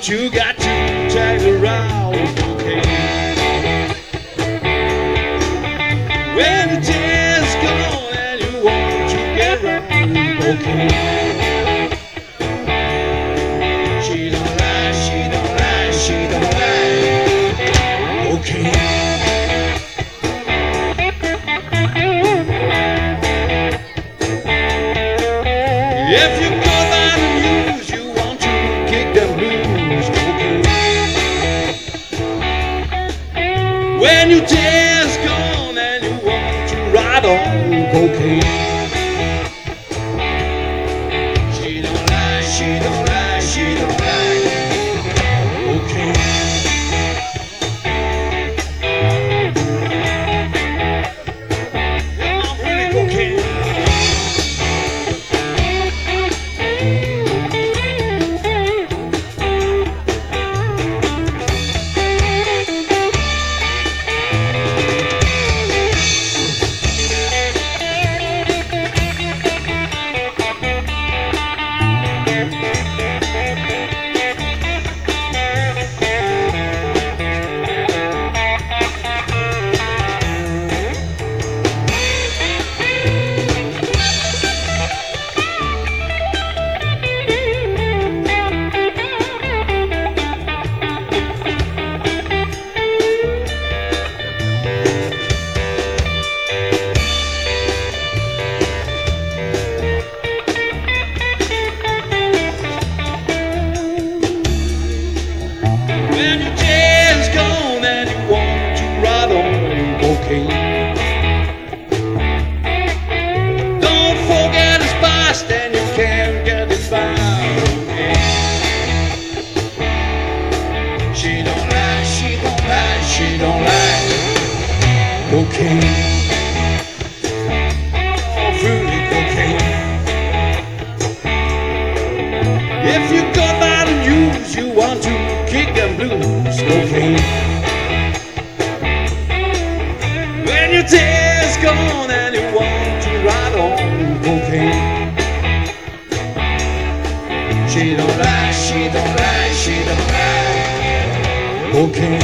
but you got to tag around, okay? When the tears gone and you want to get around, okay? She don't lie, she don't lie, she don't lie, okay? If you go by the news, you want to kick them blues, okay? When your tears gone and you want to ride on cocaine. She don't lie, she don't lie, she don't lie, okay? Yeah, I'm really cocaine. When your chair's gone and you want to ride on cocaine. Don't forget it's past and you can't get it back, okay? She don't lie, she don't lie, she don't lie, cocaine. Oh, really cocaine. If you go by the news, you want to kick them blues, okay? When your tears gone and you want to ride on cocaine. She don't lie, she don't lie, she don't lie, okay?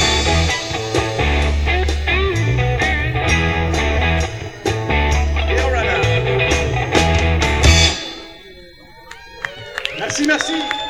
Et voilà. Merci, merci.